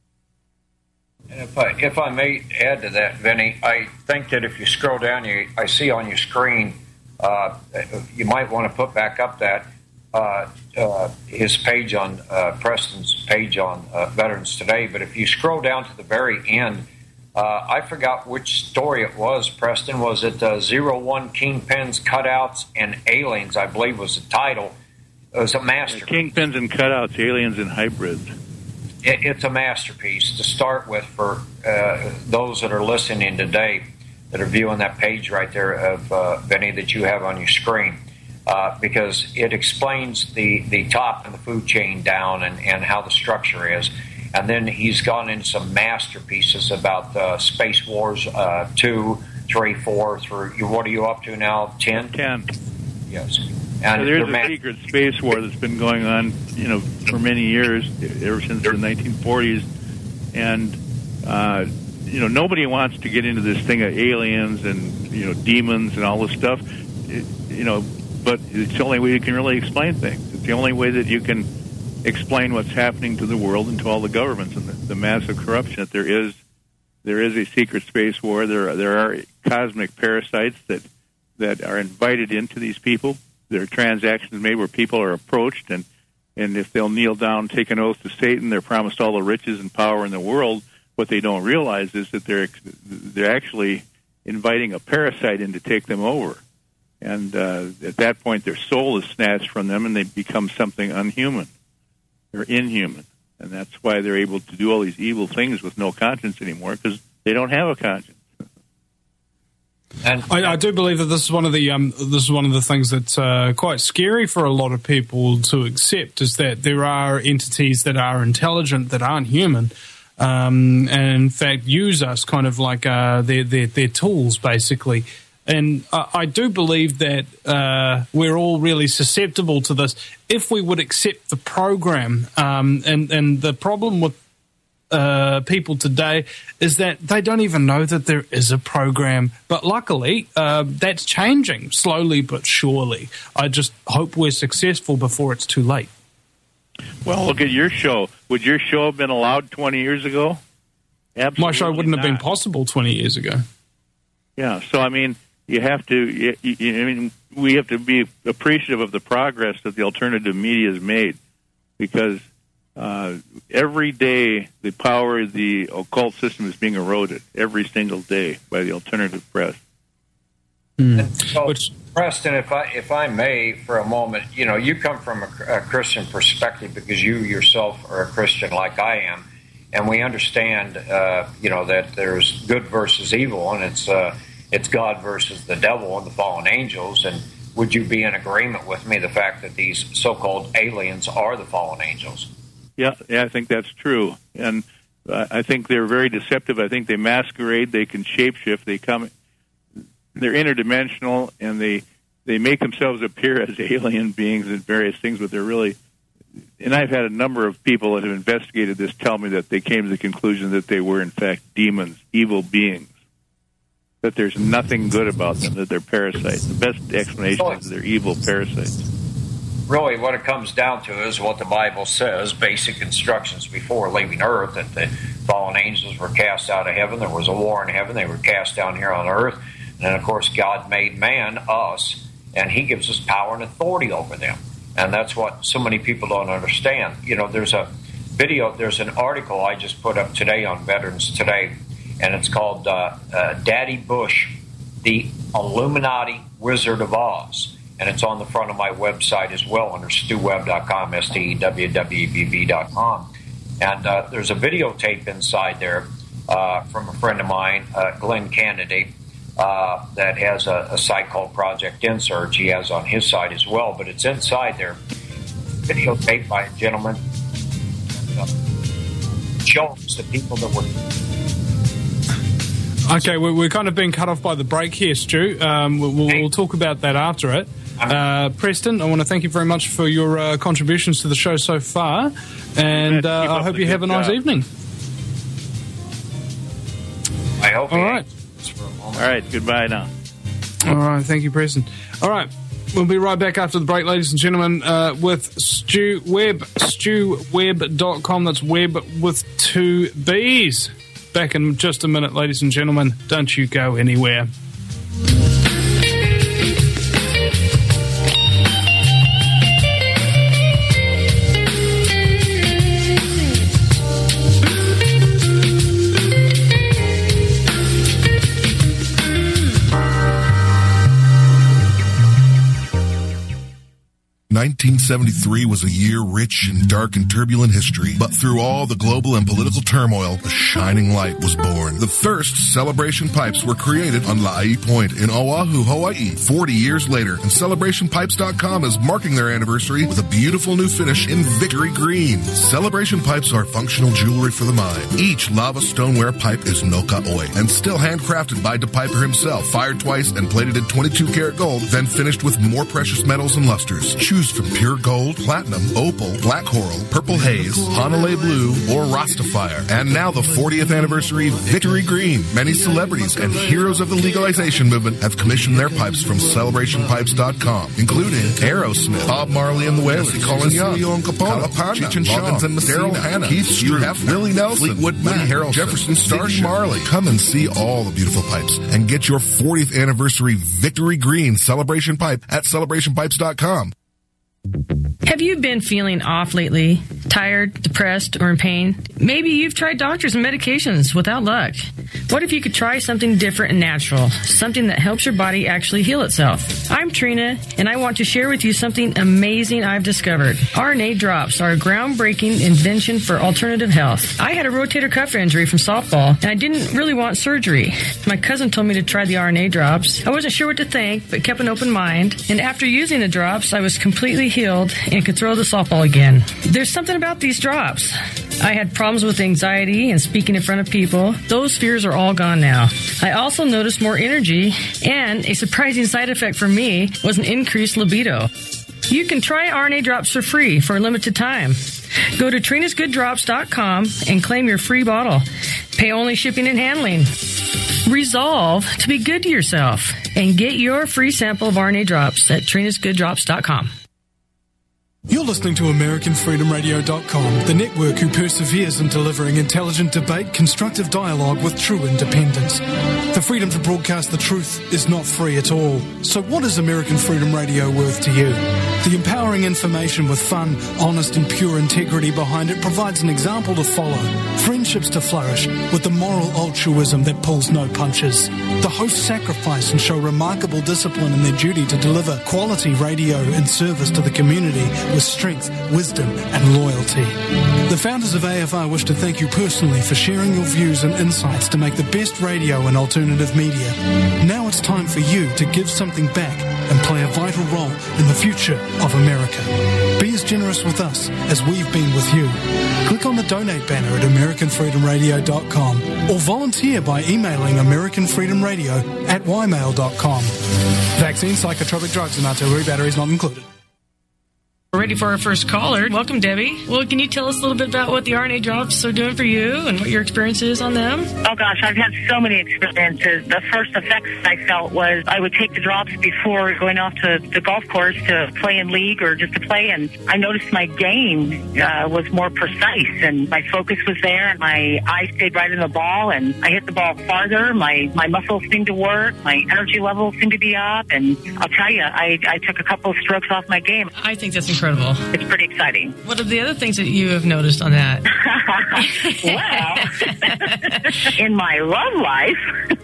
And if I may add to that, Vinny, I think that if you scroll down, I see on your screen, you might want to put back up that his page on Preston's page on Veterans Today. But if you scroll down to the very end, I forgot which story it was, Preston. Was it 01 Kingpins, Cutouts, and Aliens, I believe was the title. It was a masterpiece. Kingpins and Cutouts, Aliens and Hybrids. It's a masterpiece to start with for those that are listening today that are viewing that page right there of Vinny that you have on your screen, because it explains the top and the food chain down and how the structure is. And then he's gone into some masterpieces about Space Wars 2, 3, 4 through. What are you up to now? 10? 10. Yes. And there's a secret space war that's been going on, for many years, ever since the 1940s. And, nobody wants to get into this thing of aliens and, demons and all this stuff, but it's the only way you can really explain things. It's the only way that you can explain what's happening to the world and to all the governments and the massive corruption that there is a secret space war. There are cosmic parasites that are invited into these people. There are transactions made where people are approached, and if they'll kneel down, take an oath to Satan, they're promised all the riches and power in the world. What they don't realize is that they're actually inviting a parasite in to take them over. And at that point, their soul is snatched from them, and they become something unhuman. They're inhuman. And that's why they're able to do all these evil things with no conscience anymore, because they don't have a conscience. And I do believe that this is one of the things that's quite scary for a lot of people to accept, is that there are entities that are intelligent that aren't human, and in fact use us kind of like their tools, basically. And I do believe that we're all really susceptible to this if we would accept the program. And the problem with people today is that they don't even know that there is a program. But luckily, that's changing slowly but surely. I just hope we're successful before it's too late. Well, look at your show. Would your show have been allowed 20 years ago? Absolutely My show wouldn't not. have been possible 20 years ago. Yeah, so I mean, you have to. We have to be appreciative of the progress that the alternative media has made, because every day the power of the occult system is being eroded every single day by the alternative press. So, Preston, if I may, for a moment, you come from a Christian perspective because you yourself are a Christian like I am, and we understand, that there's good versus evil, and it's God versus the devil and the fallen angels. And would you be in agreement with me, the fact that these so-called aliens are the fallen angels? Yeah, I think that's true. And I think they're very deceptive. I think they masquerade. They can shapeshift. They're interdimensional, and they make themselves appear as alien beings and various things, but they're really... And I've had a number of people that have investigated this tell me that they came to the conclusion that they were, in fact, demons, evil beings, that there's nothing good about them, that they're parasites. The best explanation is they're evil parasites. Really, what it comes down to is what the Bible says, basic instructions before leaving earth, that the fallen angels were cast out of heaven. There was a war in heaven. They were cast down here on earth. And then, of course, God made man, us, and he gives us power and authority over them. And that's what so many people don't understand. There's a video, there's an article I just put up today on Veterans Today, and it's called Daddy Bush, the Illuminati Wizard of Oz. And it's on the front of my website as well under stewwebb.com, stewwbb.com. And there's a videotape inside there from a friend of mine, Glenn Kennedy, that has a site called Project InSearch. He has on his site as well, but it's inside there. Videotape by a gentleman. Shows the people that were... Okay, we're kind of being cut off by the break here, Stu. We'll talk about that after it. Preston, I want to thank you very much for your contributions to the show so far, and I hope you have a nice evening. I hope. All right. All right, goodbye now. All right, thank you, Preston. All right, we'll be right back after the break, ladies and gentlemen, with Stu Webb, StuWebb.com. That's Webb with 2 B's. Back in just a minute, ladies and gentlemen. Don't you go anywhere. 1973 was a year rich in dark and turbulent history, but through all the global and political turmoil, a shining light was born. The first Celebration Pipes were created on La'i Point in Oahu, Hawaii, 40 years later, and CelebrationPipes.com is marking their anniversary with a beautiful new finish in Victory Green. Celebration Pipes are functional jewelry for the mind. Each lava stoneware pipe is no ka'oi and still handcrafted by DePiper himself, fired twice and plated in 22-karat gold, then finished with more precious metals and lusters. Choose from pure gold, platinum, opal, black coral, purple haze, Hanalei blue, or Rastafire. And now the 40th anniversary Victory Green. Many celebrities and heroes of the legalization movement have commissioned their pipes from CelebrationPipes.com, including Aerosmith, Bob Marley and the Wailers, Colin Young, Leon Capone, Cheech and Chong, Daryl Hannah, Keith Stroup, Willie Nelson, Fleetwood Mac, Harrelson, Jefferson Starship, Marley. Come and see all the beautiful pipes and get your 40th anniversary Victory Green Celebration Pipe at CelebrationPipes.com. Have you been feeling off lately? Tired, depressed, or in pain? Maybe you've tried doctors and medications without luck. What if you could try something different and natural? Something that helps your body actually heal itself. I'm Trina, and I want to share with you something amazing I've discovered. RNA drops are a groundbreaking invention for alternative health. I had a rotator cuff injury from softball, and I didn't really want surgery. My cousin told me to try the RNA drops. I wasn't sure what to think, but kept an open mind. And after using the drops, I was completely healed and could throw the softball again. There's something about these drops. I had problems with anxiety and speaking in front of people. Those fears are all gone now. I also noticed more energy, and a surprising side effect for me was an increased libido. You can try RNA drops for free for a limited time. Go to TrinasGoodDrops.com and claim your free bottle. Pay only shipping and handling. Resolve to be good to yourself and get your free sample of RNA drops at TrinasGoodDrops.com. You're listening to AmericanFreedomRadio.com, the network who perseveres in delivering intelligent debate, constructive dialogue with true independence. The freedom to broadcast the truth is not free at all. So what is American Freedom Radio worth to you? The empowering information with fun, honest and pure integrity behind it provides an example to follow, friendships to flourish, with the moral altruism that pulls no punches. The hosts sacrifice and show remarkable discipline in their duty to deliver quality radio and service to the community with strength, wisdom, and loyalty. The founders of AFR wish to thank you personally for sharing your views and insights to make the best radio and alternative media. Now it's time for you to give something back and play a vital role in the future of America. Be as generous with us as we've been with you. Click on the donate banner at AmericanFreedomRadio.com or volunteer by emailing AmericanFreedomRadio@ymail.com. Vaccine, psychotropic drugs, and artillery batteries not included. We're ready for our first caller. Welcome, Debbie. Well, can you tell us a little bit about what the RNA drops are doing for you and what your experience is on them? Oh, gosh, I've had so many experiences. The first effects I felt was I would take the drops before going off to the golf course to play in league or just to play, and I noticed my game was more precise, and my focus was there, and my eyes stayed right in the ball, and I hit the ball farther. My muscles seemed to work. My energy levels seemed to be up, and I'll tell you, I took a couple of strokes off my game. I think that's incredible. It's pretty exciting. What are the other things that you have noticed on that? Well, in my love life,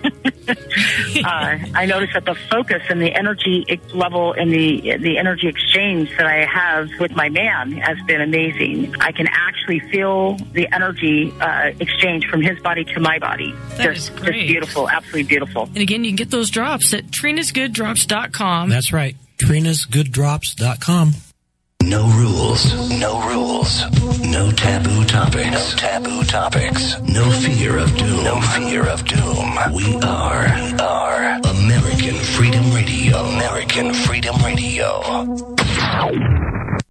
I noticed that the focus and the energy level and the energy exchange that I have with my man has been amazing. I can actually feel the energy exchange from his body to my body. Just beautiful, absolutely beautiful. And again, you can get those drops at TrinasGoodDrops.com. That's right, TrinasGoodDrops.com. No rules, no rules, No taboo topics. No taboo topics. No fear of doom. No fear of doom. We are American Freedom Radio. American Freedom Radio.